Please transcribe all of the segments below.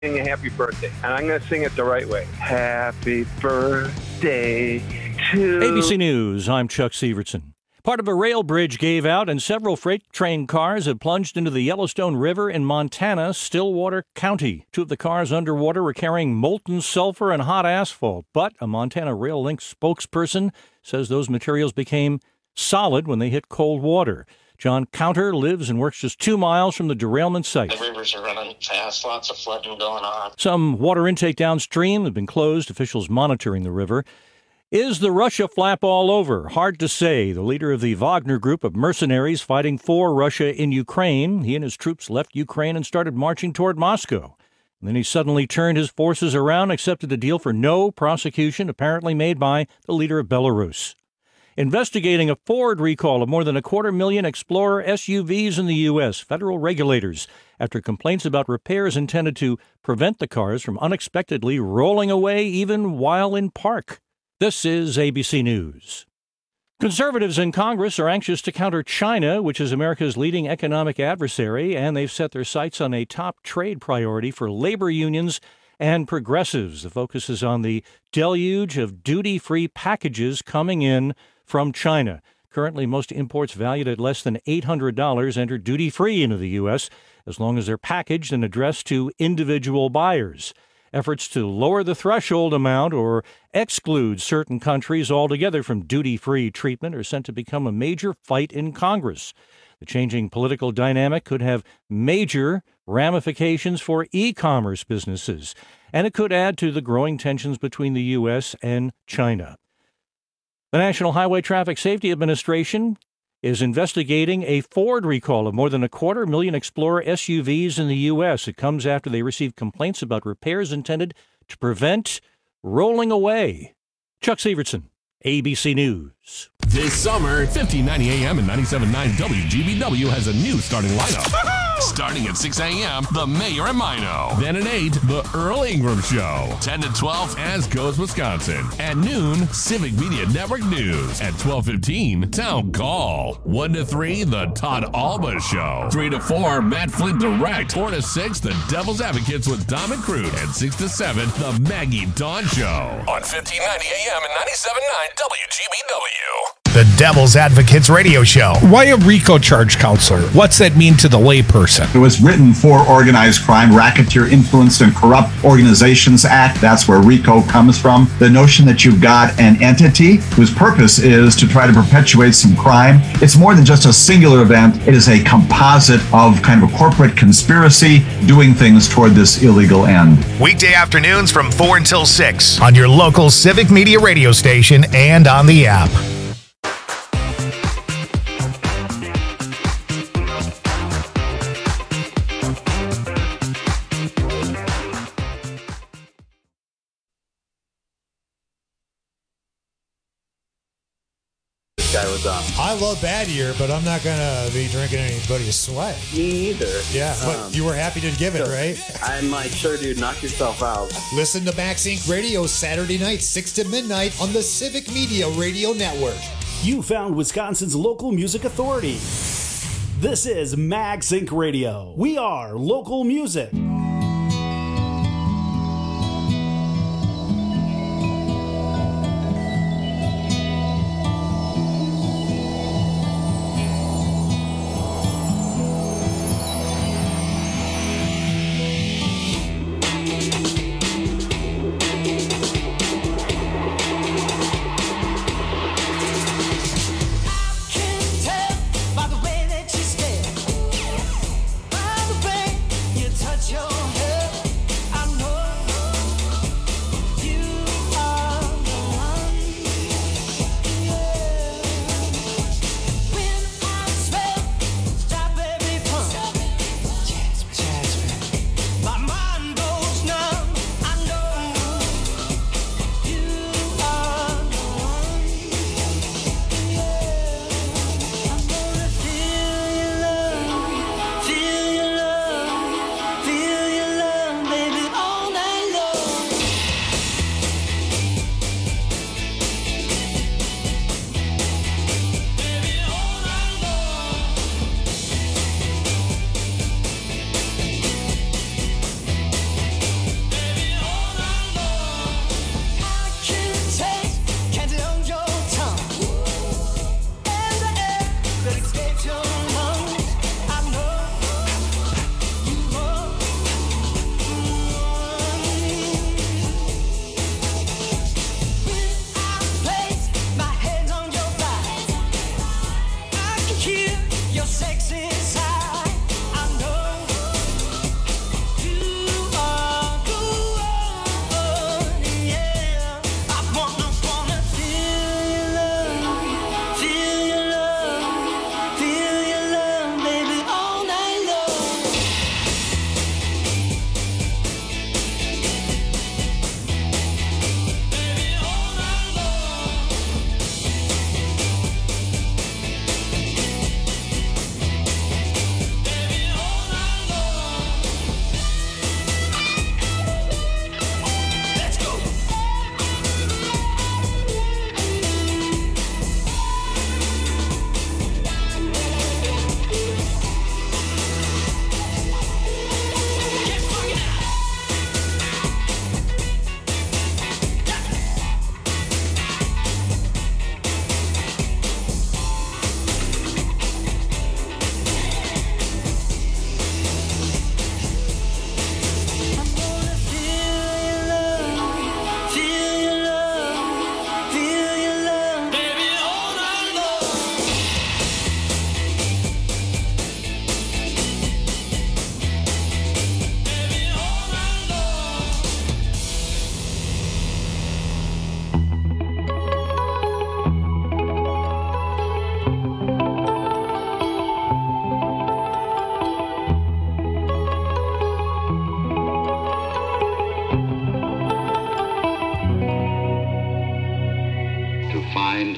sing a happy birthday, and I'm going to sing it the right way. Happy birthday to... ABC News, I'm Chuck Severson. Part of a rail bridge gave out and several freight train cars have plunged into the Yellowstone River in Montana, Stillwater County. Two of the cars underwater were carrying molten sulfur and hot asphalt, but a Montana Rail Link spokesperson says those materials became solid when they hit cold water. John Counter lives and works just 2 miles from the derailment site. The rivers are running fast, lots of flooding going on. Some water intake downstream have been closed, officials monitoring the river. Is the Russia flap all over? Hard to say. The leader of the Wagner group of mercenaries fighting for Russia in Ukraine, he and his troops left Ukraine and started marching toward Moscow. And then he suddenly turned his forces around, accepted a deal for no prosecution, apparently made by the leader of Belarus. Investigating a Ford recall of more than 250,000 Explorer SUVs in the U.S., federal regulators, after complaints about repairs intended to prevent the cars from unexpectedly rolling away even while in park. This is ABC News. Conservatives in Congress are anxious to counter China, which is America's leading economic adversary, and they've set their sights on a top trade priority for labor unions and progressives. The focus is on the deluge of duty-free packages coming in from China. Currently, most imports valued at less than $800 enter duty-free into the U.S., as long as they're packaged and addressed to individual buyers. Efforts to lower the threshold amount or exclude certain countries altogether from duty-free treatment are set to become a major fight in Congress. The changing political dynamic could have major ramifications for e-commerce businesses, and it could add to the growing tensions between the U.S. and China. The National Highway Traffic Safety Administration is investigating a Ford recall of more than 250,000 Explorer SUVs in the U.S. It comes after they received complaints about repairs intended to prevent rolling away. Chuck Severson, ABC News. This summer, 1590 AM and 97.9 WGBW has a new starting lineup. Starting at 6 a.m., The Mayor and Mino. Then at 8, The Earl Ingram Show. 10 to 12, As Goes Wisconsin. At noon, Civic Media Network News. At 12:15, Town Call. 1 to 3, The Todd Alba Show. 3 to 4, Matt Flint Direct. 4 to 6, The Devil's Advocates with Dom McCrude. And 6 to 7, The Maggie Dawn Show. On 1590 AM and 97.9 WGBW. The Devil's Advocates radio show. Why a RICO charge counselor? What's that mean to the layperson? It was written for Organized Crime, Racketeer Influenced and Corrupt Organizations Act. That's where RICO comes from. The notion that you've got an entity whose purpose is to try to perpetuate some crime. It's more than just a singular event. It is a composite of kind of a corporate conspiracy doing things toward this illegal end. Weekday afternoons from 4 until 6 on your local Civic Media radio station and on the app. Guy was I love Bad Year, but I'm not gonna be drinking anybody's sweat. Me either. Yeah, but you were happy to give it, right? I'm like, sure, dude, knock yourself out. Listen to Max Inc. Radio Saturday night, 6 to midnight on the Civic Media Radio Network. You found Wisconsin's local music authority. This is Max Inc. Radio. We are local music. Touch your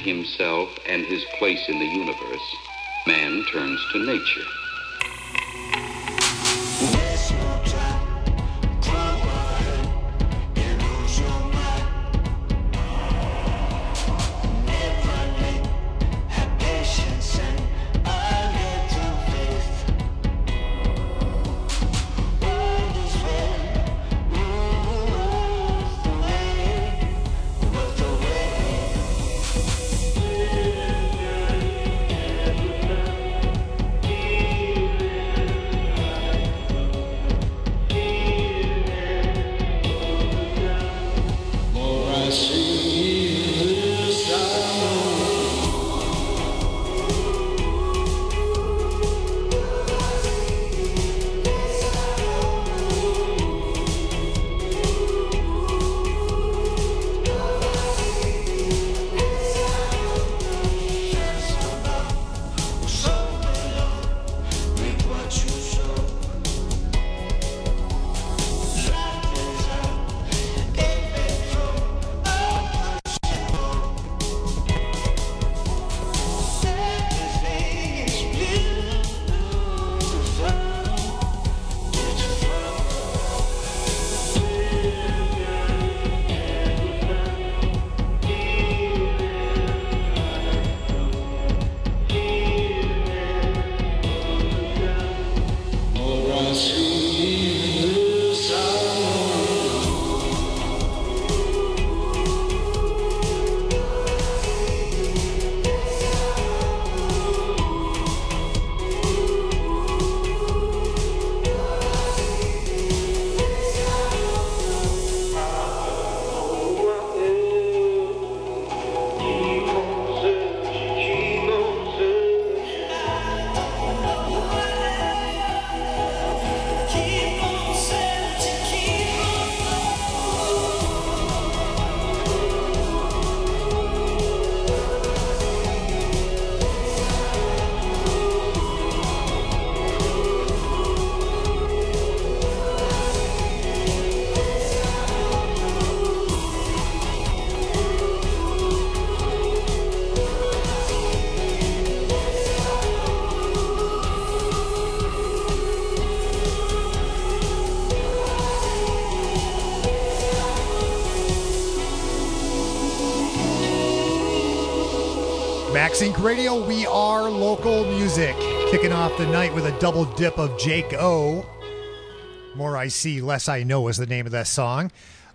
himself and his place in the universe, man turns to nature. MaxInc Radio, we are local music. Kicking off the night with a double dip of Jake O. More I See, Less I Know is the name of that song.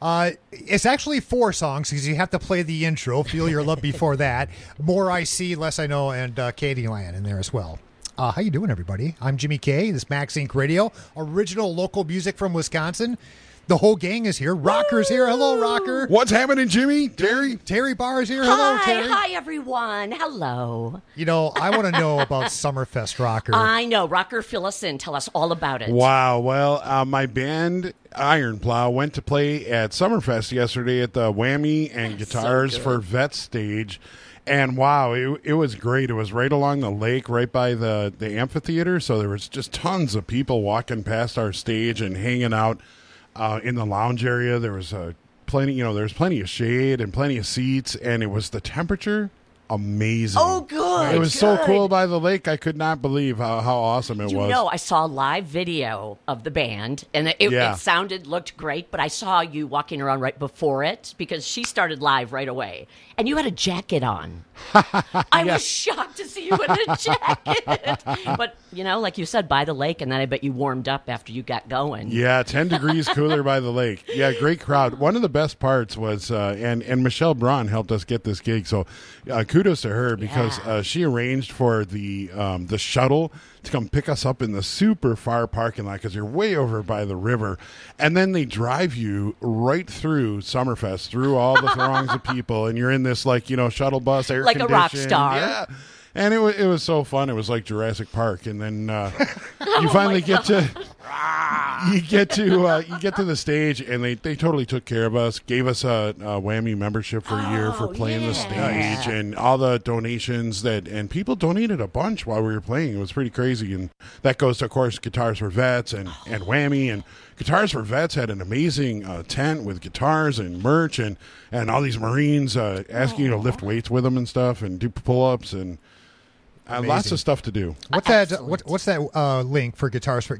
It's actually 4 songs because you have to play the intro, Feel Your Love before that. More I See, Less I Know, and Candyland in there as well. How you doing, everybody? I'm Jimmy K. This is MaxInc Radio, original local music from Wisconsin. The whole gang is here. Rocker's here. Hello, Rocker. What's happening, Jimmy? Terry Barr is here. Hello, Terry. Hi, everyone. Hello. You know, I want to know about Summerfest, Rocker. I know. Rocker, fill us in. Tell us all about it. Wow. Well, my band, Iron Plow, went to play at Summerfest yesterday at the Whammy and Guitars for Vets stage. And wow, it was great. It was right along the lake, right by the amphitheater. So there was just tons of people walking past our stage and hanging out. In the lounge area, there was plenty of shade and plenty of seats, and it was the temperature amazing. Oh, good. It was so cool by the lake. I could not believe how awesome it was. You know, I saw a live video of the band, and it looked great, but I saw you walking around right before it because she started live right away, and you had a jacket on. I was shocked to see you in a jacket. But, you know, like you said, by the lake, and then I bet you warmed up after you got going. Yeah, 10 degrees cooler by the lake. Yeah, great crowd. One of the best parts was, and Michelle Braun helped us get this gig, so kudos to her because she arranged for the shuttle to come pick us up in the super far parking lot because you're way over by the river. And then they drive you right through Summerfest, through all the throngs of people, and you're in this, shuttle bus, air like a rock star. Yeah. And it was so fun. It was like Jurassic Park. And then you finally get to... you get to the stage, and they totally took care of us, gave us a Whammy membership for a year for playing the stage, and all the donations and people donated a bunch while we were playing. It was pretty crazy, and that goes to, of course, Guitars for Vets and Whammy, and Guitars for Vets had an amazing tent with guitars and merch and all these Marines asking you to lift weights with them and stuff and do pull-ups and lots of stuff to do. What's that link for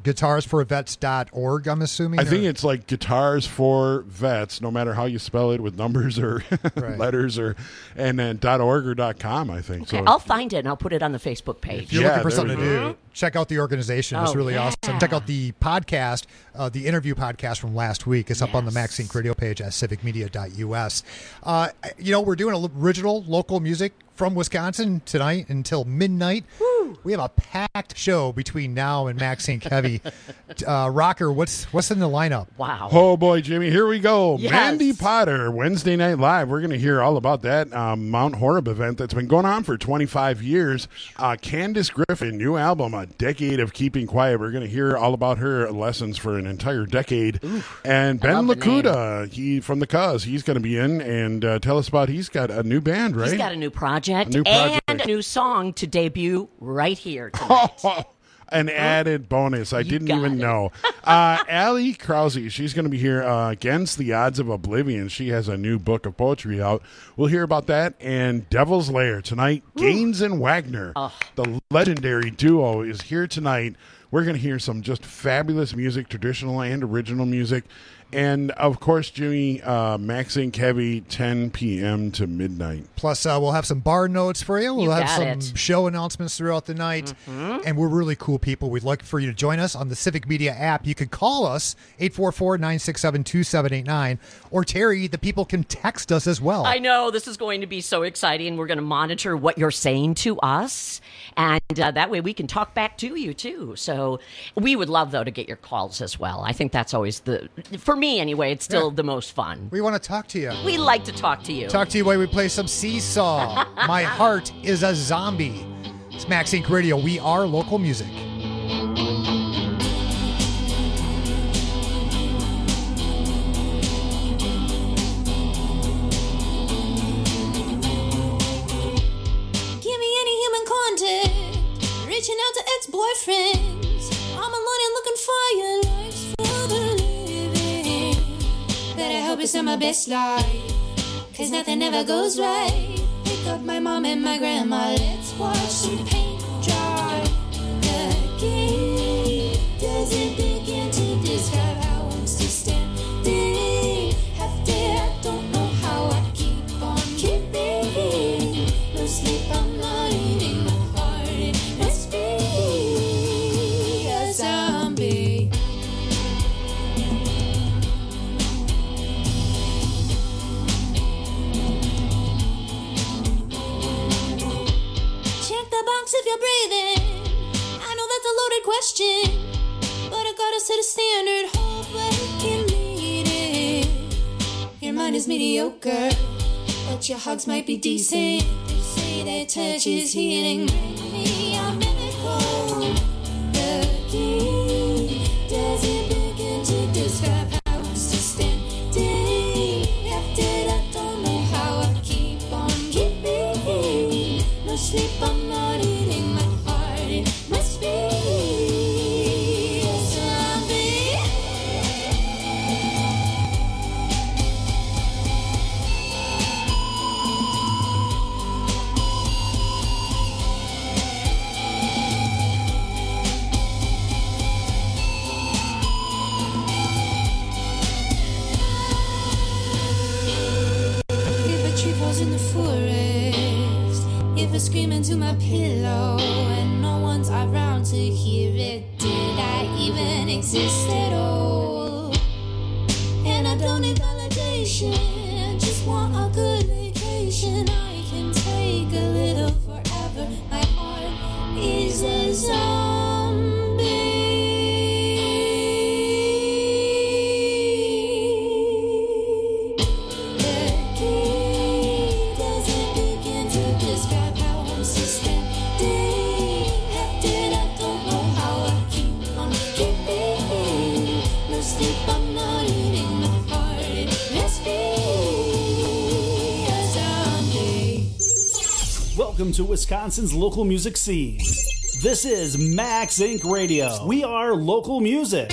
guitarsforvets.org, I'm assuming? I think it's like Guitars for Vets, no matter how you spell it with numbers or letters, and then .org or .com, I think. Okay, so I'll find it and I'll put it on the Facebook page. If you're looking for something to do, check out the organization. It's really awesome. Check out the podcast, the interview podcast from last week. It's up on the MaxSync radio page at civicmedia.us. We're doing original local music from Wisconsin tonight until midnight. Woo. We have a packed show between now and MaxSync Heavy. Rocker, what's in the lineup? Wow. Oh, boy, Jimmy, here we go. Yes. Mandy Potter, Wednesday Night Live. We're going to hear all about that Mount Horeb event that's been going on for 25 years. Candace Griffin, new album, A Decade of Keeping Quiet. We're going to hear all about her lessons for an entire decade. Oof, and Ben Lakuta, he from the Cuz, he's going to be in and tell us about, he's got a new band, right? He's got a new project. And a new song to debut right here tonight. An added bonus. I didn't even know. Allie Krause, she's going to be here Against the Odds of Oblivion. She has a new book of poetry out. We'll hear about that. And Devil's Lair tonight. Gaines and Wagner, the legendary duo, is here tonight. We're going to hear some just fabulous music, traditional and original music. And, of course, Jimmy, MaxSync Heavy, 10 p.m. to midnight. Plus, we'll have some bar notes for you. We'll have some show announcements throughout the night. Mm-hmm. And we're really cool people. We'd like for you to join us on the Civic Media app. You could call us, 844-967-2789. Or, Terry, the people can text us as well. I know. This is going to be so exciting. We're going to monitor what you're saying to us. And that way we can talk back to you, too. So we would love, though, to get your calls as well. I think that's always for me anyway, it's still the most fun. We want to talk to you. We like to talk to you. Talk to you while we play some Seesaw. My Heart is a Zombie. It's MaxSync Radio. We are local music. Give me any human contact. Reaching out to ex-boyfriends. I'm alone and looking for your life's for the living. Better hope it's not my best life, 'cause nothing ever goes right. Pick up my mom and my grandma, let's watch some paint dry. The game doesn't begin to describe how I'm still standing. After I don't know how I keep on keeping. No sleep, I'm not eating my heart. It must be a zombie. If you're breathing, I know that's a loaded question, but I gotta set a standard, hope I can meet it. Your mind is mediocre, but your hugs might be decent. They say that touch is healing, bring me a miracle. The game doesn't begin to describe how I'm still standing. After I don't know how I keep on keeping. No sleep, I'm not eating my heart. It must be a zombie. If a tree falls in the forest, if I scream into my pillow and no one's around to hear it, did I even exist at all? And I don't need validation, I just want a good vacation. I can take a little forever. My heart is a zombie. The key doesn't begin to describe how I'm still standing. After I don't know how I keep on keeping. Welcome to Wisconsin's local music scene. This is Max Inc. Radio. We are local music.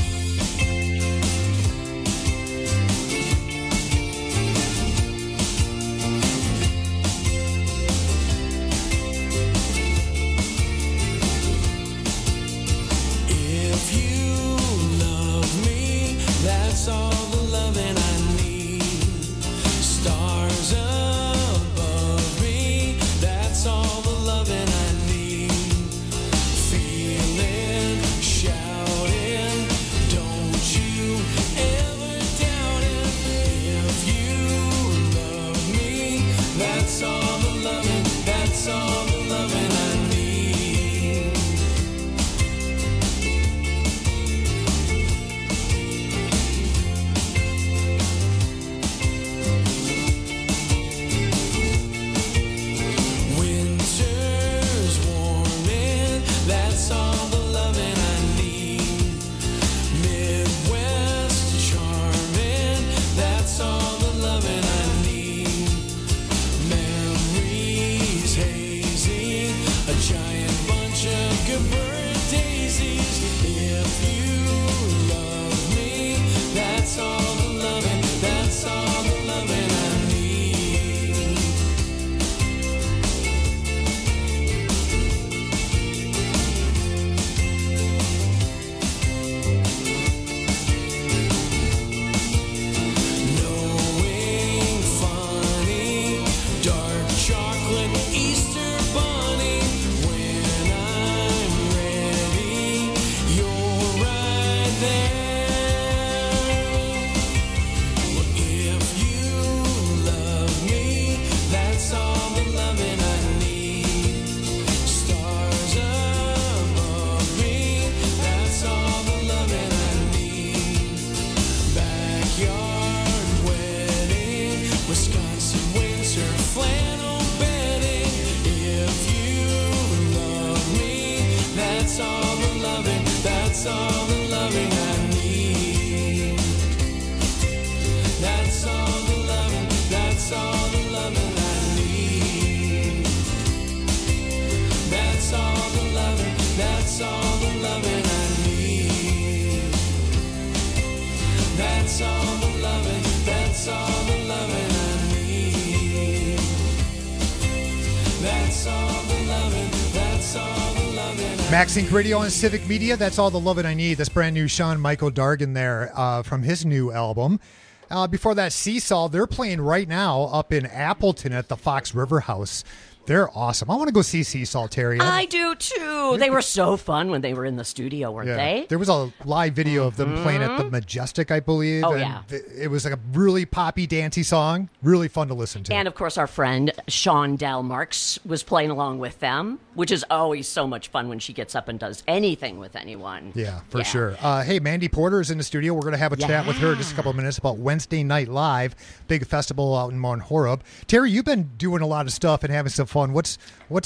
Max Inc. Radio and Civic Media, that's all the loving I need. This brand new Sean Michael Dargan there from his new album. Before that, Seesaw, they're playing right now up in Appleton at the Fox River House. They're awesome. I want to go see Seesaw, Terry. I do too. They were so fun when they were in the studio, weren't they? There was a live video of them playing at the Majestic, I believe. Oh, and yeah. It was like a really poppy, dancey song. Really fun to listen to. And, of course, our friend Sean Del Marks was playing along with them, which is always so much fun when she gets up and does anything with anyone. Yeah, for sure. Hey, Mandy Porter is in the studio. We're going to have a chat with her in just a couple of minutes about Wednesday Night Live, big festival out in Mount Horeb. Terry, you've been doing a lot of stuff and having some fun. What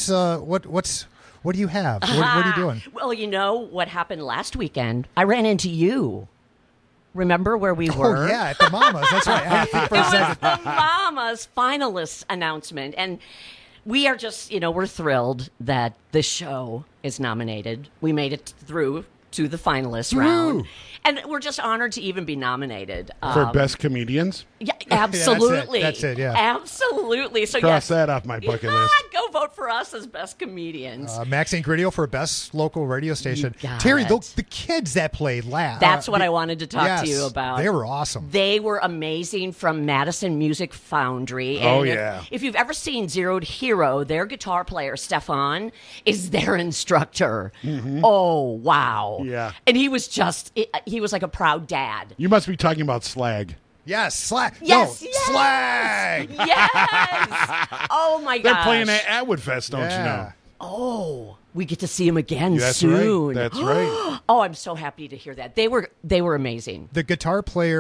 do you have? What are you doing? Well, you know what happened last weekend? I ran into you. Remember where we were? Oh, yeah, at the Mamas. That's right. It was the Mamas finalists announcement. And we are just, we're thrilled that this show is nominated. We made it through to the finalists round. And we're just honored to even be nominated. For Best Comedians? Yeah, absolutely. That's it, yeah. Absolutely. So Cross that off my bucket list. Go vote for us as Best Comedians. Max Inc. Radio for Best Local Radio Station. Terry, the kids that played last. That's what I wanted to talk to you about. They were awesome. They were amazing from Madison Music Foundry. And if you've ever seen Zeroed Hero, their guitar player, Stefan, is their instructor. Mm-hmm. Oh, wow. Yeah. And he was he was like a proud dad. You must be talking about Slag. Yes, Slag. Yes, no, Slag. Yes. Oh, my gosh. They're playing at Atwood Fest, don't you know? Oh, we get to see him again That's soon. Right. That's right. Oh, I'm so happy to hear that. They were amazing. The guitar player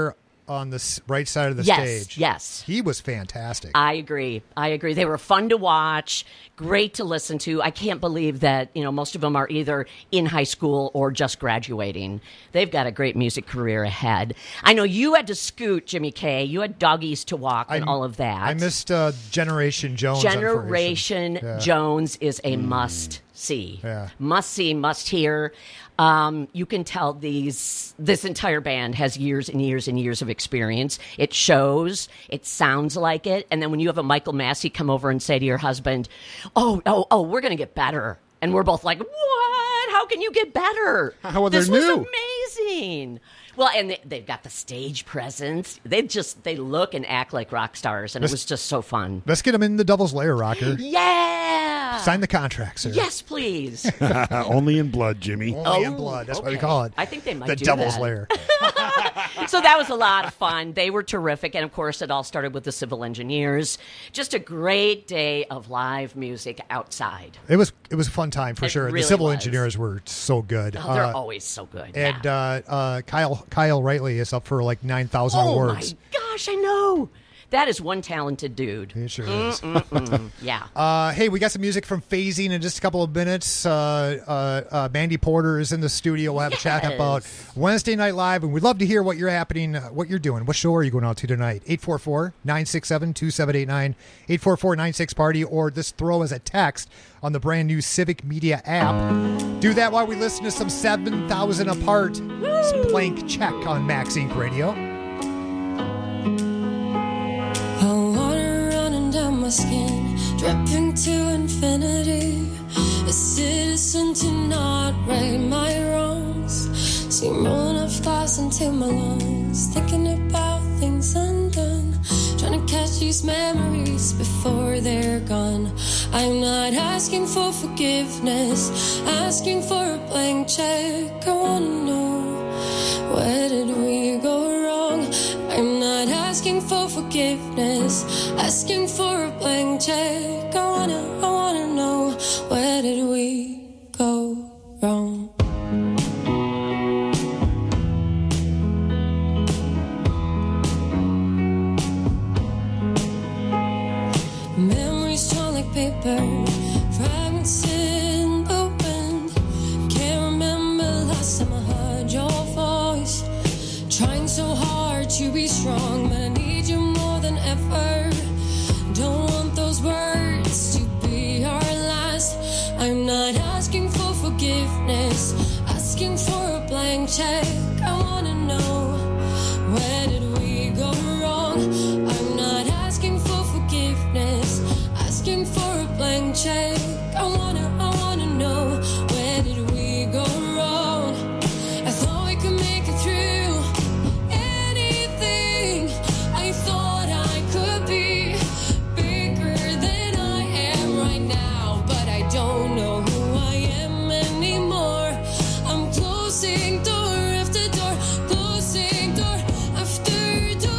on the right side of the Yes, stage. yes. He was fantastic. I agree. They were fun to watch, great to listen to. I can't believe that, most of them are either in high school or just graduating. They've got a great music career ahead. I know you had to scoot, Jimmy K. You had doggies to walk and all of that. I missed Generation Jones. Generation Jones is a must see. Must see, must hear. You can tell this entire band has years and years and years of experience. It shows. It sounds like it. And then when you have a Michael Massey come over and say to your husband, oh, we're going to get better. And we're both like, what? How can you get better? This was amazing. Well, and they've got the stage presence. They look and act like rock stars, and it was just so fun. Let's get them in the Devil's Lair, Rocker. Yeah. Sign the contract, sir. Yes, please. Only in blood, Jimmy. Only in blood. That's what we call it. I think they might the do Devil's that. Lair. So that was a lot of fun. They were terrific. And, of course, it all started with the Civil Engineers. Just a great day of live music outside. It was a fun time for sure. Really the Civil was. Engineers were so good. Oh, they're always so good. And Kyle Wrightley is up for like 9,000 awards. Oh, my gosh, I know. That is one talented dude. He sure is. Yeah. Hey, we got some music from Phasing in just a couple of minutes. Mandy Porter is in the studio. We'll have a chat about Wednesday Night Live, and we'd love to hear what you're doing. What show are you going out to tonight? 844-967-2789, 844-96-PARTY, or just throw us a text on the brand new Civic Media app. Do that while we listen to some 7,000 Apart. It's Blank Check on Max Inc. Radio. Water running down my skin, dripping to infinity. A citizen to not right my wrongs. Steam rolling up glass into my lungs, thinking about things undone. Trying to catch these memories before they're gone. I'm not asking for forgiveness, asking for a blank check. I wanna know, where did we go wrong? I'm not asking for forgiveness, asking for a blank check. I wanna know, where did we go wrong? Memories torn like paper, fragments in the wind. Can't remember last time I heard your voice. Trying so hard to be strong, but I need you more than ever. Don't want those words to be our last. I'm not asking for forgiveness, asking for a blank check. I wanna know, where did we go wrong? I'm not asking for forgiveness, asking for a blank check. I wanna know, where did we go wrong? I thought we could make it through anything. I thought I could be bigger than I am right now, but I don't know who I am anymore. I'm closing door after door, closing door after door.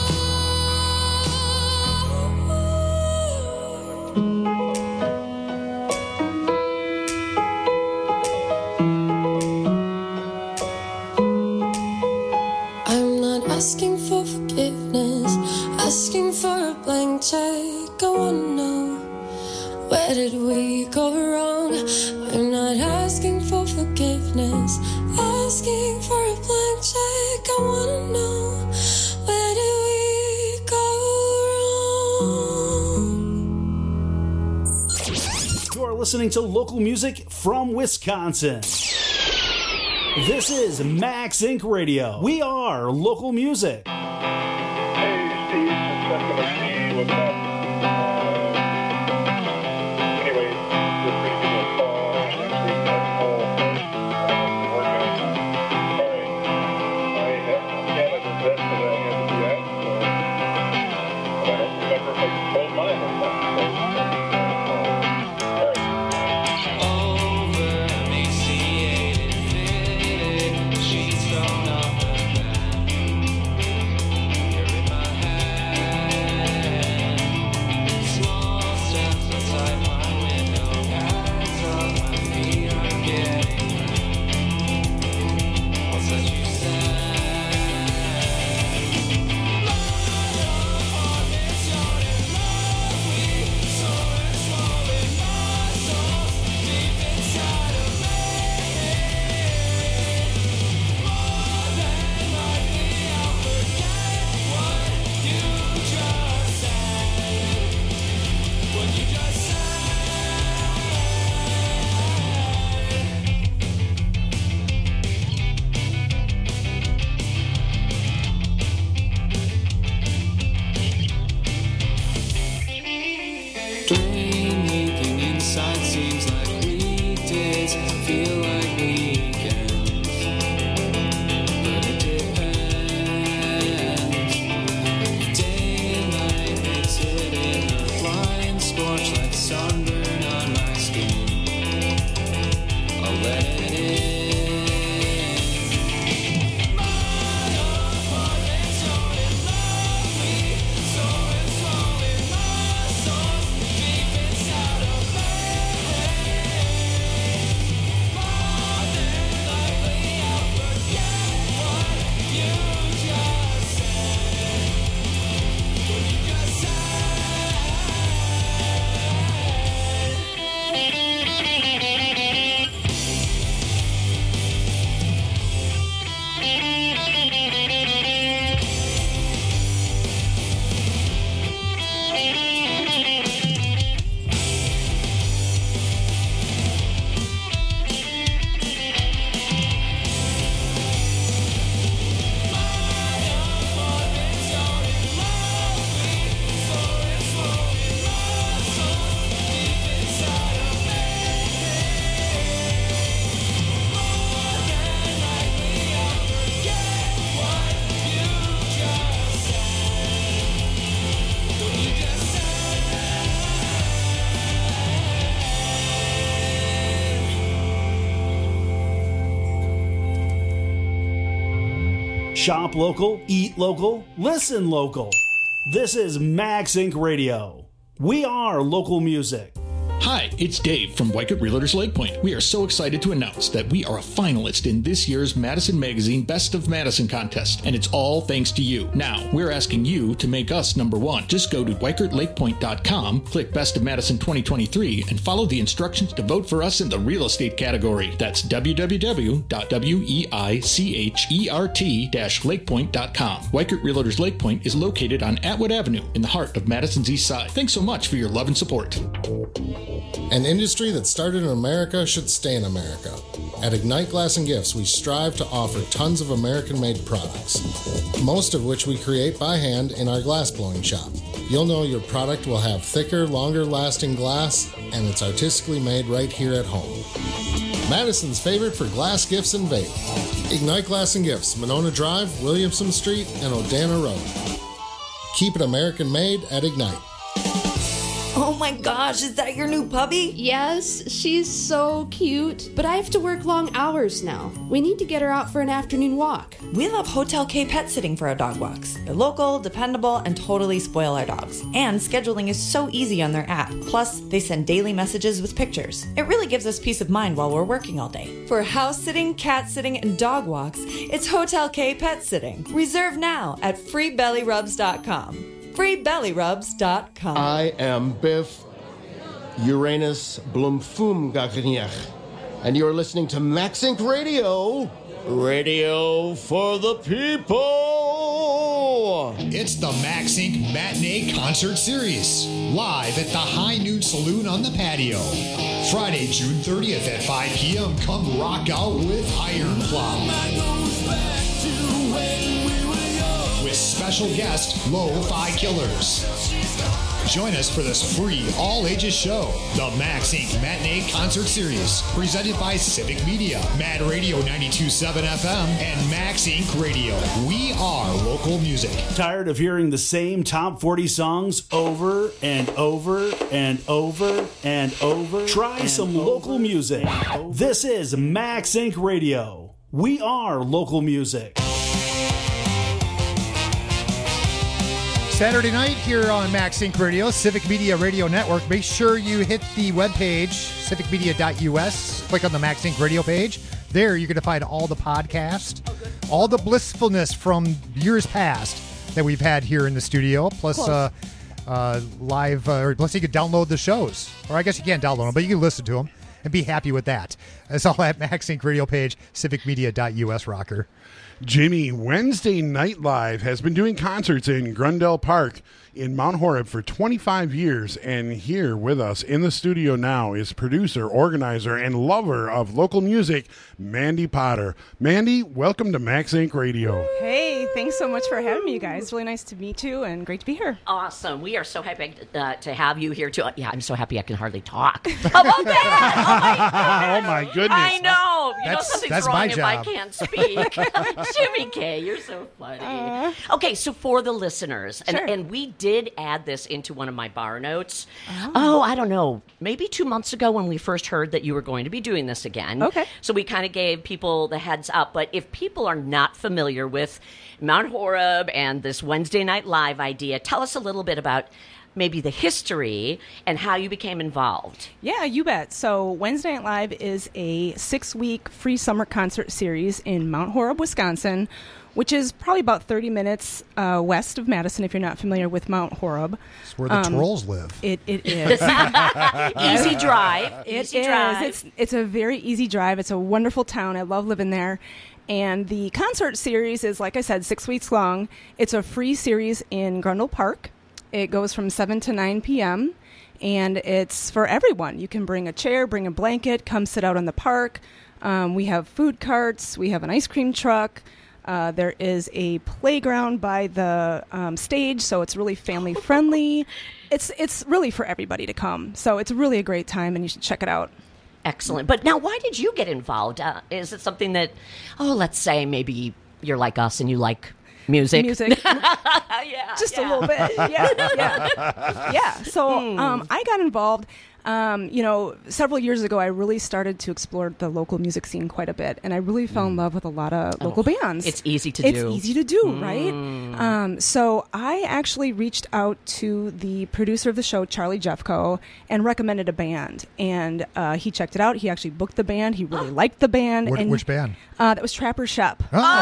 I'm not asking for forgiveness, asking for a blank check. I wanna know, where did we go wrong? I'm not asking for forgiveness, asking for a blank check. I wanna know, where did we go wrong? You're listening to local music from Wisconsin. This is Max Inc. Radio. We are local music. Hey, Steve, just checking to see what's up. Anyway, feel free to give me a call next week. That's all. We're working. All right. I have Canada vet that I had to do that. So I don't remember if I told mine or not. So, all right. feel like weekends, but it depends. Day and night makes it in the flying scorch like sunburn on my skin. I'll let it in. Shop local, eat local, listen local. This is Max Inc. Radio. We are local music. Hi, it's Dave from Weichert Realtors Lake Point. We are so excited to announce that we are a finalist in this year's Madison Magazine Best of Madison contest, and it's all thanks to you. Now, we're asking you to make us number one. Just go to WeichertLakePoint.com, click Best of Madison 2023, and follow the instructions to vote for us in the real estate category. That's www.weichert-lakepoint.com. Weichert Realtors Lake Point is located on Atwood Avenue in the heart of Madison's East Side. Thanks so much for your love and support. An industry that started in America should stay in America. At Ignite Glass and Gifts, we strive to offer tons of American-made products, most of which we create by hand in our glass blowing shop. You'll know your product will have thicker, longer-lasting glass, and it's artistically made right here at home. Madison's favorite for glass gifts and vape. Ignite Glass and Gifts, Monona Drive, Williamson Street, and Odana Road. Keep it American-made at Ignite. Oh my gosh, is that your new puppy? Yes, she's so cute, but I have to work long hours now. We need to get her out for an afternoon walk. We love Hotel K Pet Sitting for our dog walks. They're local, dependable, and totally spoil our dogs. And scheduling is so easy on their app. Plus, they send daily messages with pictures. It really gives us peace of mind while we're working all day. For house sitting, cat sitting, and dog walks, it's Hotel K Pet Sitting. Reserve now at freebellyrubs.com. freebellyrubs.com. I am Biff Uranus Blumfumgagniech, and you're listening to Max Inc. Radio. Radio for the people. It's the Max Inc. Matinee Concert Series, live at the High Noon Saloon on the patio. Friday, June 30th at 5 p.m. Come rock out with Iron Plow. With special guest, Lo-Fi Killers. Join us for this free all-ages show, the Max Inc. Matinee Concert Series, presented by Civic Media, Mad Radio 92.7 FM, and Max Inc. Radio. We are local music. Tired of hearing the same top 40 songs over and over and over and over? Try some local music. This is Max Inc. Radio. We are local music. Saturday night here on Max Inc. Radio, Civic Media Radio Network. Make sure you hit the webpage, civicmedia.us. Click on the Max Inc. Radio page. There you're going to find all the podcasts, all the blissfulness from years past that we've had here in the studio, plus live, or plus you can download the shows. Or I guess you can't download them, but you can listen to them and be happy with that. It's all at Max Inc. Radio page, civicmedia.us, rocker. Jimmy, Wednesday Night Live has been doing concerts in Grundell Park in Mount Horeb for 25 years. And here with us in the studio now is producer, organizer, and lover of local music, Mandy Potter. Mandy, welcome to Max Inc. Radio. Hey, thanks so much for having me, you guys. Really nice to meet you and great to be here. Awesome. We are so happy to have you here, too. Yeah, I'm so happy I can hardly talk. How about that? Oh, my goodness. I know. You know something's that's wrong my if I job. can't speak. Jimmy K, you're so funny. Okay, so for the listeners, and we did add this into one of my bar notes. I don't know, maybe 2 months ago when we first heard that you were going to be doing this again. Okay. So we kind of gave people the heads up. But if people are not familiar with Mount Horeb and this Wednesday Night Live idea, tell us a little bit about maybe the history and how you became involved. Yeah, you bet. So Wednesday Night Live is a 6-week free summer concert series in Mount Horeb, Wisconsin, which is probably about 30 minutes west of Madison, if you're not familiar with Mount Horeb. It's where the trolls live. It is. Easy drive. Easy drive. It's a very easy drive. It's a wonderful town. I love living there. And the concert series is, like I said, 6 weeks long. It's a free series in Grundle Park. It goes from 7 to 9 p.m., and it's for everyone. You can bring a chair, bring a blanket, come sit out in the park. We have food carts. We have an ice cream truck. There is a playground by the stage, so it's really family-friendly. It's really for everybody to come. So it's really a great time, and you should check it out. Excellent. But now, why did you get involved? Is it something that, let's say maybe you're like us and you like music? Yeah, just a little bit. Yeah. So I got involved. Several years ago, I really started to explore the local music scene quite a bit, and I really fell in love with a lot of local bands. It's easy to do. Right? So I actually reached out to the producer of the show, Charlie Jeffco, and recommended a band, and he checked it out. He actually booked the band. He really liked the band. Which band? That was Trapper Shep.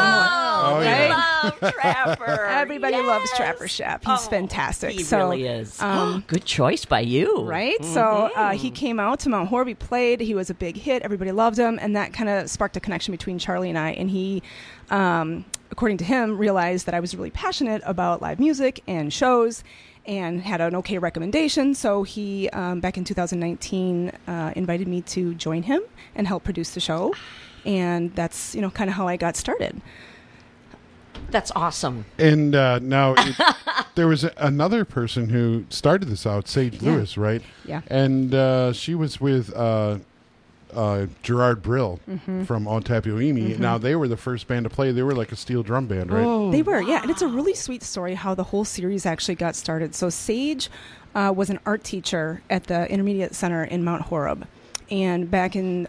Love Trapper. Everybody loves Trapper Shep. He's fantastic. He really is. Good choice by you. Right? So he came out to Mount Horeb. He played. He was a big hit. Everybody loved him. And that kind of sparked a connection between Charlie and I. And he, according to him, realized that I was really passionate about live music and shows and had an okay recommendation. So he, back in 2019, invited me to join him and help produce the show. And that's, kind of how I got started. That's awesome. And now there was another person who started this out, Sage Lewis, right? Yeah. And she was with Gerard Brill from On Tap Yo Emi. Now, they were the first band to play. They were like a steel drum band, right? They were, yeah. And it's a really sweet story how the whole series actually got started. So Sage was an art teacher at the Intermediate Center in Mount Horeb. And back in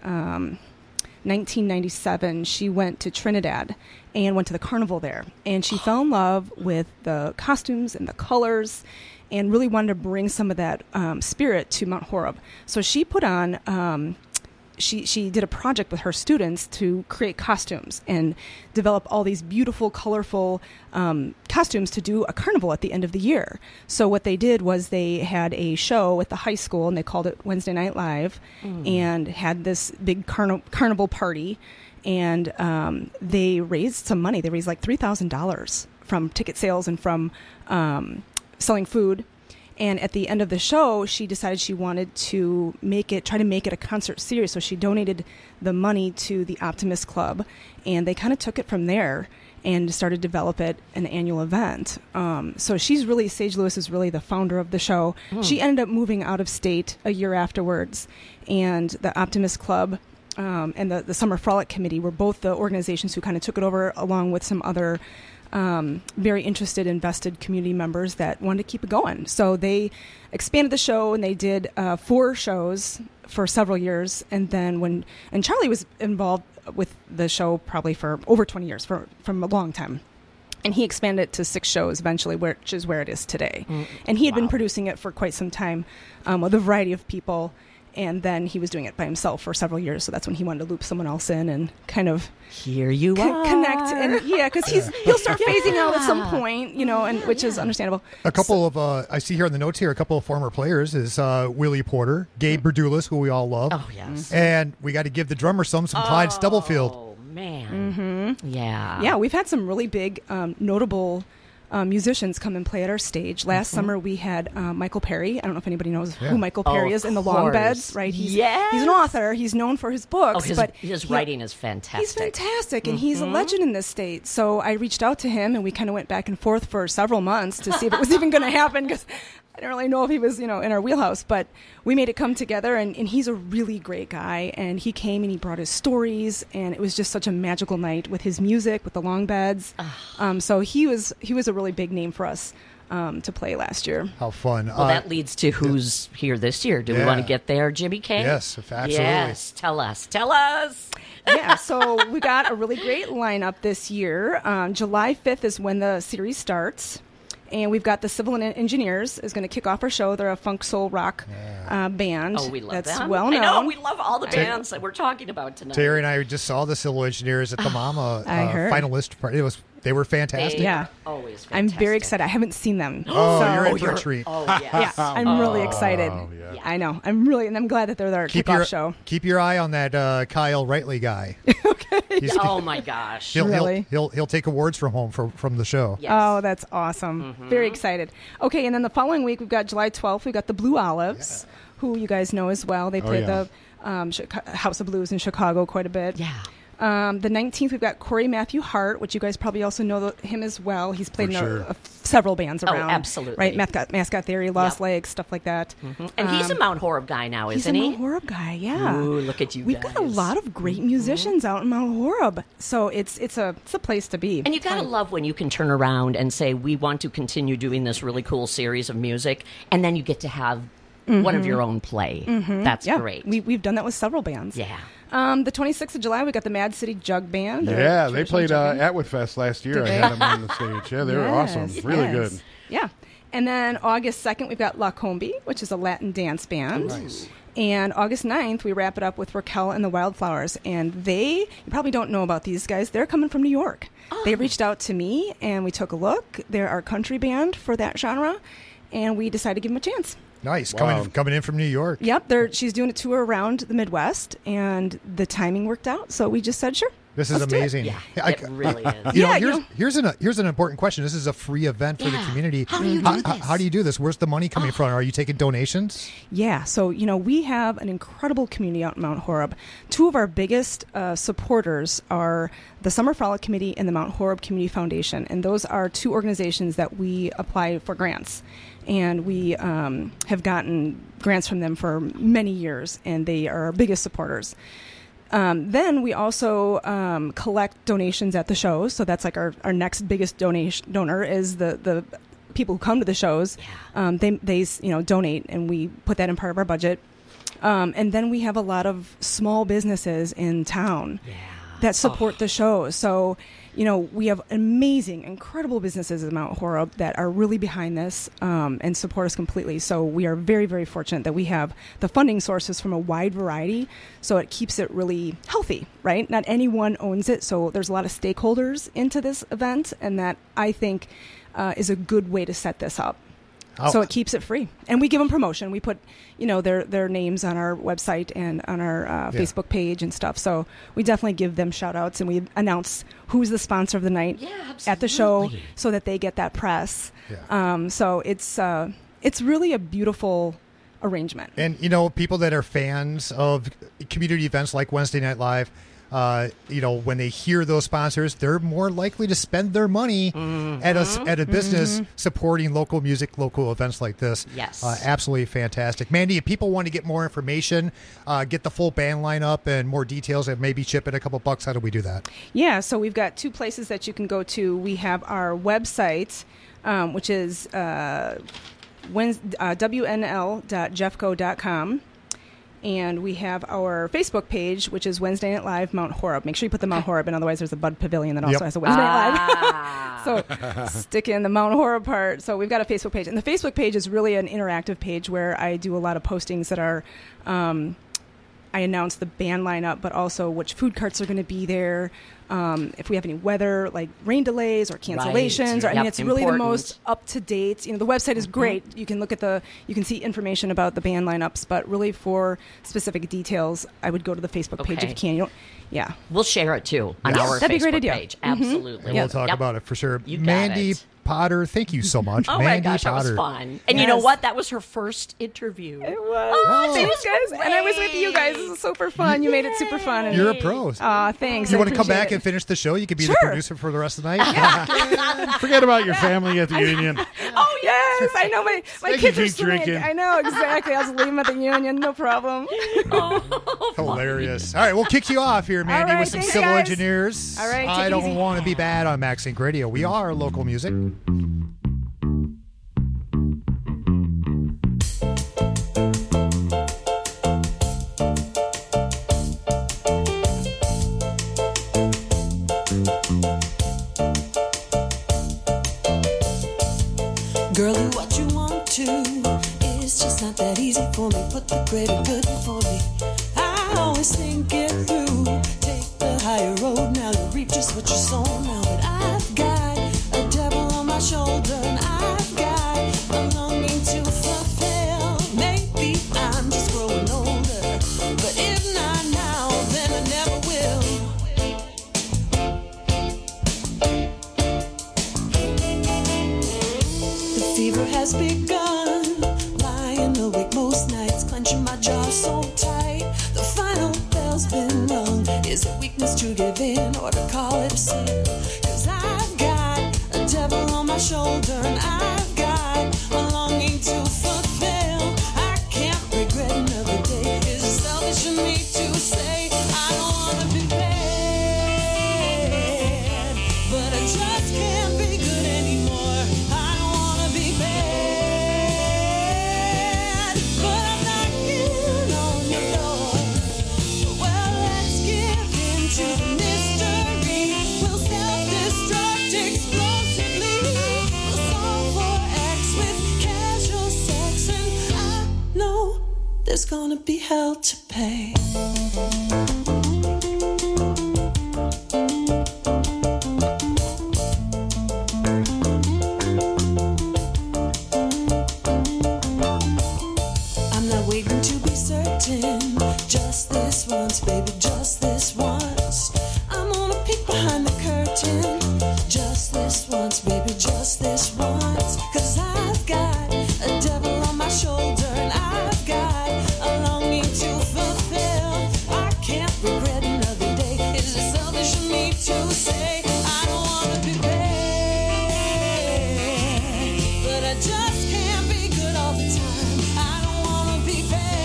1997, she went to Trinidad and went to the carnival there. And she fell in love with the costumes and the colors and really wanted to bring some of that spirit to Mount Horeb. So she put on... She did a project with her students to create costumes and develop all these beautiful, colorful costumes to do a carnival at the end of the year. So what they did was they had a show at the high school, and they called it Wednesday Night Live, and had this big carnival party. And they raised some money. They raised like $3,000 from ticket sales and from selling food. And at the end of the show, she decided she wanted to try to make it a concert series. So she donated the money to the Optimist Club, and they kind of took it from there and started to develop it an annual event. So Sage Lewis is really the founder of the show. She ended up moving out of state a year afterwards, and the Optimist Club and the Summer Frolic Committee were both the organizations who kind of took it over, along with some other very interested, invested community members that wanted to keep it going. So they expanded the show, and they did 4 shows for several years. And then and Charlie was involved with the show probably for over 20 years, from a long time. And he expanded it to 6 shows eventually, which is where it is today. And he had been producing it for quite some time with a variety of people. And then he was doing it by himself for several years. So that's when he wanted to loop someone else in and kind of here you are connect. And because he'll start phasing out at some point, and which is understandable. A couple of I see here in the notes here, a couple of former players is Willie Porter, Gabe Berdulis, who we all love. Oh yes. And we got to give the drummer some Clyde Stubblefield. Oh man. Yeah, we've had some really big, notable musicians come and play at our stage. Last summer we had Michael Perry. I don't know if anybody knows who Michael Perry is in the Long Beds, right? He's an author. He's known for his books. But his writing is fantastic. He's fantastic, and he's a legend in this state. So I reached out to him, and we kind of went back and forth for several months to see if it was even going to happen, because I didn't really know if he was, in our wheelhouse. But we made it come together, and he's a really great guy. And he came and he brought his stories, and it was just such a magical night with his music, with the Long Beds. So he was a really big name for us to play last year. How fun. Well, that leads to who's here this year. Do we want to get there, Jimmy K? Yes, absolutely. Yes, tell us. Yeah, so we got a really great lineup this year. July 5th is when the series starts. And we've got the Civil Engineers is going to kick off our show. They're a funk soul rock band. Oh, we love that's them. well known. I know, we love all the bands that we're talking about tonight. Terry and I just saw the Civil Engineers at the Mama finalist party. They were fantastic. Always fantastic. I'm very excited. I haven't seen them. You're in for a treat. Oh, yes. Yeah, I'm really excited. Yeah. I know. And I'm glad that they're there. Kickoff show. Keep your eye on that Kyle Rightly guy. Oh my gosh! He'll take awards from the show. Yes. Oh, that's awesome! Very excited. Okay, and then the following week we've got July 12th. We've got the Blue Olives, who you guys know as well. They play the House of Blues in Chicago quite a bit. Yeah. The 19th, we've got Corey Matthew Hart, which you guys probably also know him as well. He's played in several bands around. Oh, absolutely. Right, Mascot Theory, Lost Legs, stuff like that. And he's a Mount Horeb guy now, isn't he? He's a Mount Horeb guy, yeah. Ooh, look at you We've guys. got a lot of great musicians out in Mount Horeb. So it's a place to be. And you got to love when you can turn around and say, we want to continue doing this really cool series of music, and then you get to have one of your own play. That's great. We've done that with several bands. Yeah. The 26th of July, we got the Mad City Jug Band. Yeah, they played at Whitfest last year. I had them on the stage. Yeah, they were awesome. Really good. Yeah. And then August 2nd, we've got La Combi, which is a Latin dance band. Nice. And August 9th, we wrap it up with Raquel and the Wildflowers. And you probably don't know about these guys. They're coming from New York. They reached out to me, and we took a look. They're our country band for that genre, and we decided to give them a chance. Nice. Wow. Coming in from New York. Yep. She's doing a tour around the Midwest, and the timing worked out. So we just said, sure. This is amazing. Yeah, it really is. Here's an important question. This is a free event for the community. How do you do this? How do you do this? Where's the money coming from? Are you taking donations? Yeah. So, we have an incredible community out in Mount Horeb. Two of our biggest supporters are the Summer Frolic Committee and the Mount Horeb Community Foundation. And those are two organizations that we apply for grants. And we have gotten grants from them for many years, and they are our biggest supporters. Then we also collect donations at the shows. So that's like our next biggest donor is the people who come to the shows. They donate, and we put that in part of our budget. And then we have a lot of small businesses in town that support the shows. So, we have amazing, incredible businesses in Mount Horeb that are really behind this and support us completely. So we are very, very fortunate that we have the funding sources from a wide variety. So it keeps it really healthy, right? Not anyone owns it. So there's a lot of stakeholders into this event, and that I think is a good way to set this up. So it keeps it free. And we give them promotion. We put, their names on our website and on our Facebook page and stuff. So we definitely give them shout outs, and we announce who's the sponsor of the night at the show so that they get that press. Yeah. So it's really a beautiful arrangement. And, people that are fans of community events like Wednesday Night Live, when they hear those sponsors, they're more likely to spend their money at a business supporting local music, local events like this. Yes. Absolutely fantastic. Mandy, if people want to get more information, get the full band lineup and more details, and maybe chip in a couple bucks, how do we do that? Yeah, so we've got two places that you can go to. We have our website, which is wnl.jeffco.com. And we have our Facebook page, which is Wednesday Night Live Mount Horeb. Make sure you put the Mount Horeb in, otherwise there's a Bud Pavilion that also has a Wednesday Night Live. So stick in the Mount Horeb part. So we've got a Facebook page. And the Facebook page is really an interactive page where I do a lot of postings that are, I announce the band lineup, but also which food carts are going to be there. If we have any weather, like rain delays or cancellations, right. It's really the most up to date. The website is great. You can you can see information about the band lineups, but really for specific details, I would go to the Facebook page if you can. We'll share it too on our That'd Facebook be a great idea. page. Absolutely. And we'll talk about it for sure. You got Mandy, it. Potter. Thank you so much, Oh Mandy my gosh, Potter. that was fun. And you know what? That was her first interview. It was. Oh, she Thanks, was guys. And I was with you guys. This is super fun. You made it super fun. And You're a pro. Thanks. You I want to come appreciate back it. and finish the show? You could be Sure. the producer for the rest of the night. Forget about your family at the union. Oh, yes. I know. My They kids can are keep sick. drinking. I know, exactly. I'll just leave them at the union. No problem. Hilarious. All right, we'll kick you off here, Mandy, All right, with some thanks, civil guys. engineers. All right, I take it don't easy. want to be bad on Max Inc. Radio. We are local music. Girl, do what you want to. It's just not that easy for me. Put the greater good before me. I always think it through. Take the higher road now. You reap just what you sow now. But I've got a devil on my shoulder, and I've got a longing to fulfill. Maybe I'm just growing older, but if not now, then I never will. The fever has begun, lying awake most nights, clenching my jaw so tight. The final bell's been rung. Is it weakness to give in or to call it a sin? 'Cause I've got a devil on my shoulder, and I've got a longing to fulfill. I can't regret another day. Is it selfish of me to say I don't wanna be bad, but I just can't be good anymore. I don't wanna be bad, but I'm knocking on your door. Well, let's give in to the mystery. We'll self-destruct explosively. We'll solve for X with casual sex, and I know there's gonna be hell to pay. I'm not waiting to be certain. Just this once, baby, just this once. I'm gonna peek behind the curtain. Just this once, baby, just this once. 'Cause I've got a devil on my shoulder, and I've got a longing to fulfill. I can't regret another day. Is it selfish of me to say I don't wanna be bad, but I just can't be good all the time. I don't wanna be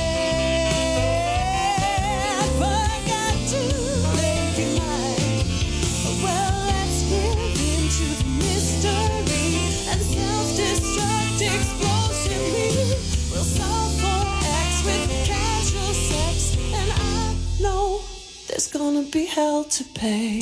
bad, but I got to make it right. Well, let's give in to the mystery and self-destruct explosively. We'll solve for X with casual sex, and I know there's gonna be hell to pay.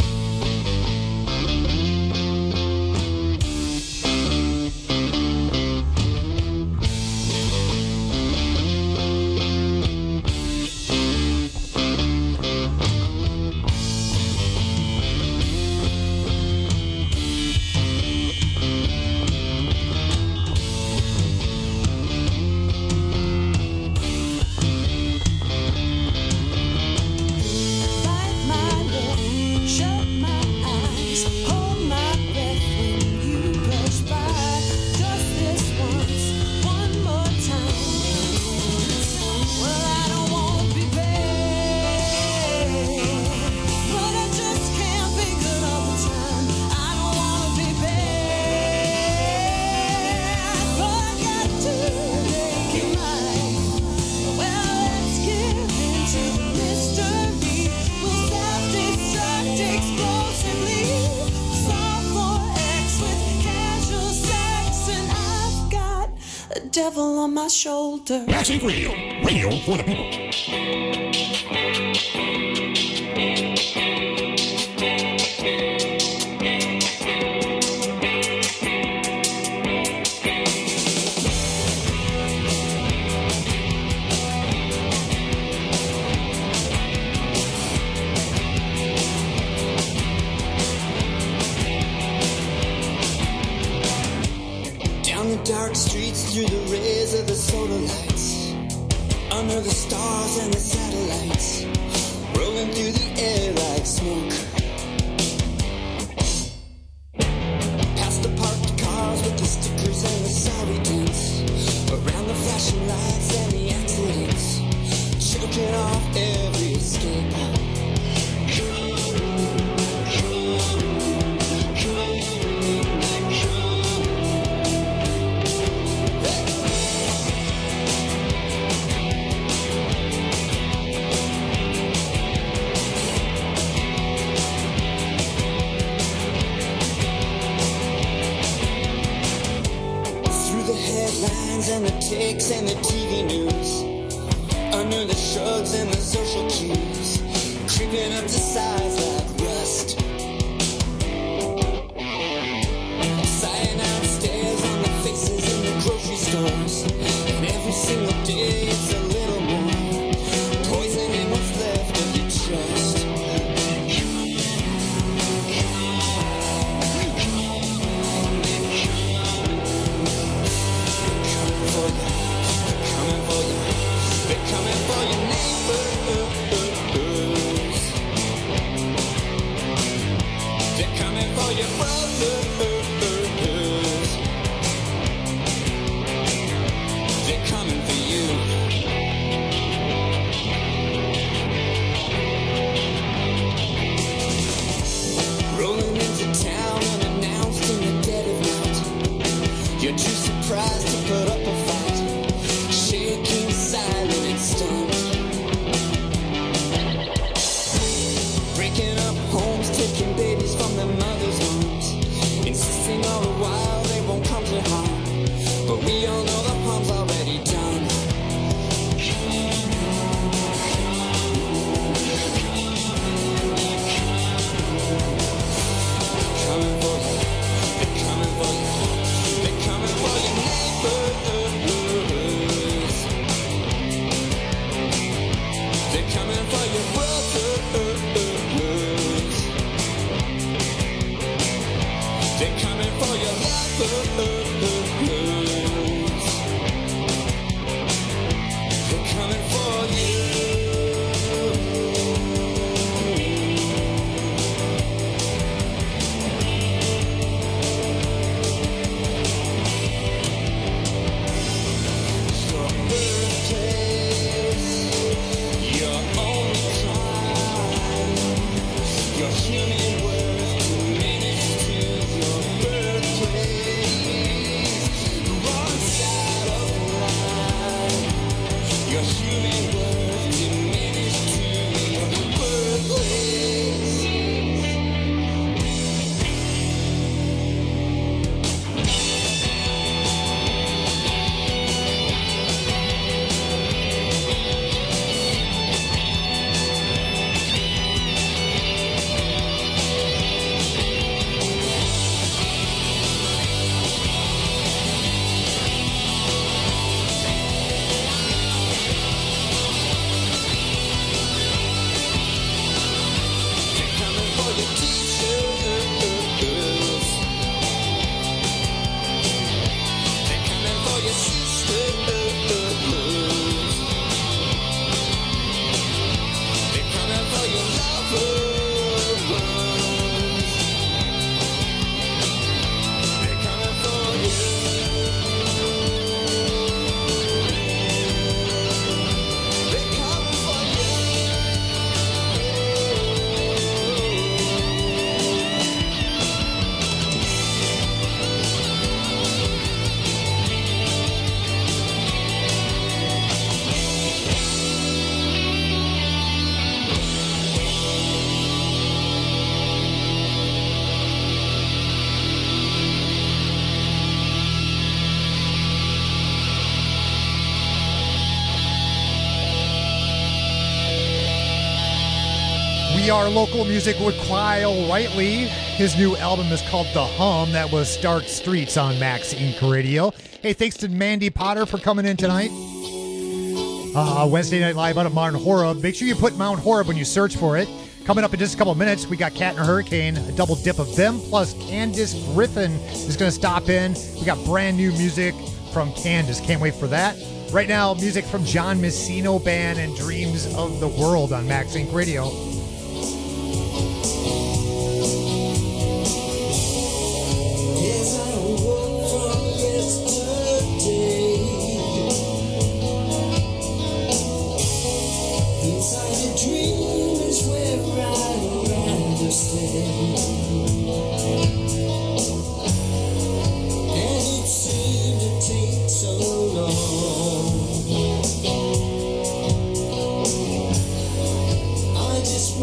Bite my lip, shut my eyes, hold my breath when you brush by. Just this once, one more time. Well, I don't wanna be bad, but I just can't be good all the time. I don't wanna be bad, but I got to make it right. Well, let's give in to the mystery. We'll self-destruct explosively. Solve for X with casual sex, and I've got a devil on my shoulder. Max Inc. Radio. Radio for the people. Down the dark streets, through the rays of the solar lights, under the stars and the satellites, rolling through the air like smoke. Past the parked cars headlines and the ticks and the TV news, under the shrugs and the social cues, creeping up to size like rust. Cyanide stares on the faces in the grocery stores, and every single day it's a little more poison in what's left of your trust. Coming for your neighbors. They're coming for your brothers. They're coming for you. Rolling into town unannounced in the dead of night. You're too surprised to put up a fight. Shaking, silent and stunned. Breaking up homes, taking babies from their mothers' arms, insisting all the while they won't come to harm. But we all know the harm's already done. Coming for you, they're coming for you, they're coming for your neighbors. They're coming for your brothers. They're coming for your lovers. They're coming for you. Your birthplace, your only crime, your human worth diminished to your birthplace, the wrong side of life. Your human worth diminished to your birthplace. They're coming for your teachers. They're coming for your sisters. They're coming for your lovers. They're coming for you. They're coming for you. We are local music with Kyle Whiteley. His new album is called The Hum. That was Stark Streets on Max Inc. Radio. Hey, thanks to Mandy Potter for coming in tonight. Wednesday Night Live out at Mount Horeb. Make sure you put Mount Horeb when you search for it. Coming up in just a couple of minutes, we got Cat and Hurricane, a double dip of them, plus Candace Griffin is going to stop in. We got brand new music from Candace. Can't wait for that. Right now, music from John Messino Band and Dreams of the World on Max Inc. Radio. As I woke from yesterday, inside a dream is where I'd rather stay. And it seemed to take so long. I just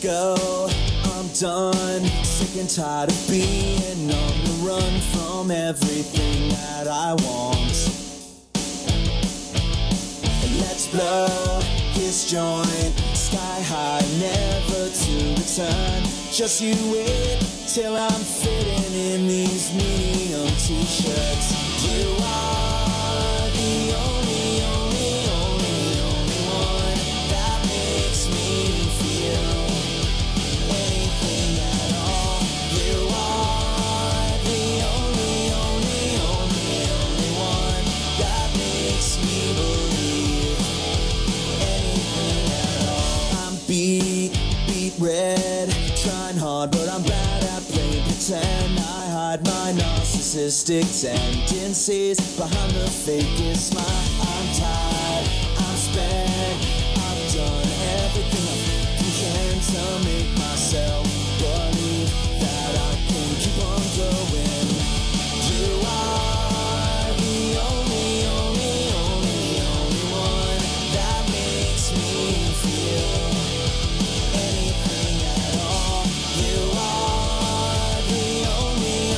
go. I'm done, sick and tired of being on the run from everything that I want. Let's blow this joint sky high, never to return. Just you wait till I'm fitting in these medium t-shirts. You are the only one that makes me feel anything at all. You are the only one that makes me believe anything at all. I'm beat red, trying hard, but I'm bad at playing pretend. I hide my narcissistic tendencies behind the fakest smile. I'm tired, I'm spent, I've done everything I can to make myself believe that I can keep on going. You are the only one that makes me feel anything at all. You are the only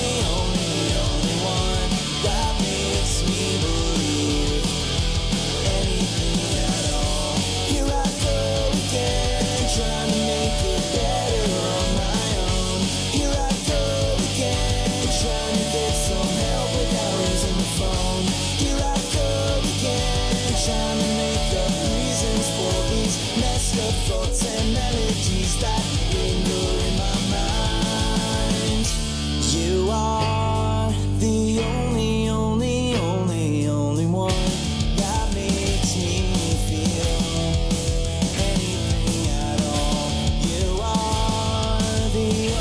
one that makes me believe anything at all. Here I go again, trying to make it better on my own. Here I go again, trying to get some help without using the phone. Here I go again, trying to make up reasons for these messed up thoughts and melodies that linger in my mind. You are the only one that makes me feel anything at all. You are the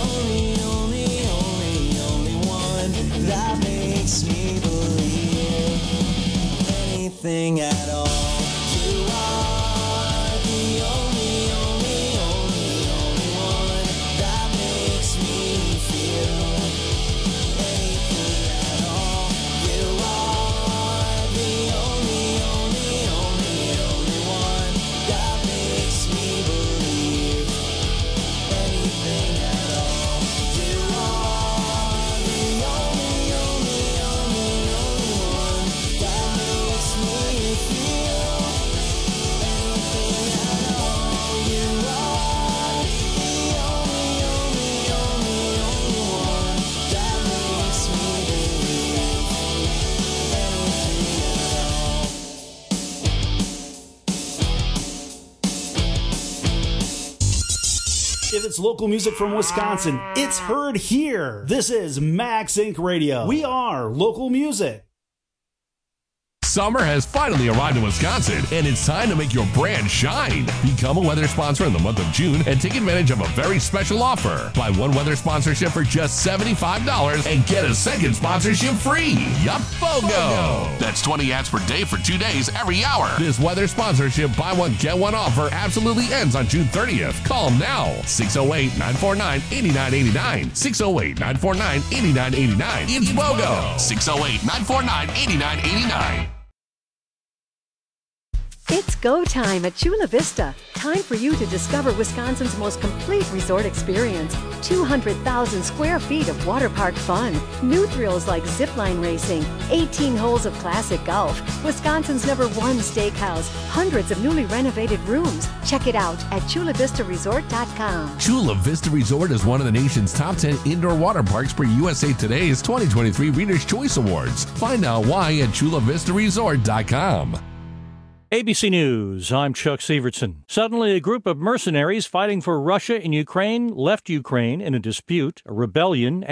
only one that makes me believe anything at all. You are the only one that makes me feel anything at all. You are the only one that makes me believe anything at all. You are the only one that makes me feel anything at all. You are the only one that makes me believe anything at all. If it's local music from Wisconsin, it's heard here. This is Max Inc. Radio. We are local music. Summer has finally arrived in Wisconsin, and it's time to make your brand shine. Become a weather sponsor in the month of June and take advantage of a very special offer. Buy one weather sponsorship for just $75 and get a second sponsorship free. Yup, BOGO! That's 20 ads per day for 2 days every hour. This weather sponsorship buy one, get one offer absolutely ends on June 30th. Call now. 608-949-8989. 608-949-8989. It's BOGO. 608-949-8989. It's go time at Chula Vista. Time for you to discover Wisconsin's most complete resort experience. 200,000 square feet of water park fun. New thrills like zipline racing. 18 holes of classic golf. Wisconsin's #1 steakhouse. Hundreds of newly renovated rooms. Check it out at ChulaVistaResort.com. Chula Vista Resort is one of the nation's top 10 indoor water parks per USA Today's 2023 Reader's Choice Awards. Find out why at ChulaVistaResort.com. ABC News, I'm Chuck Severson. Suddenly, a group of mercenaries fighting for Russia in Ukraine left Ukraine in a dispute, a rebellion,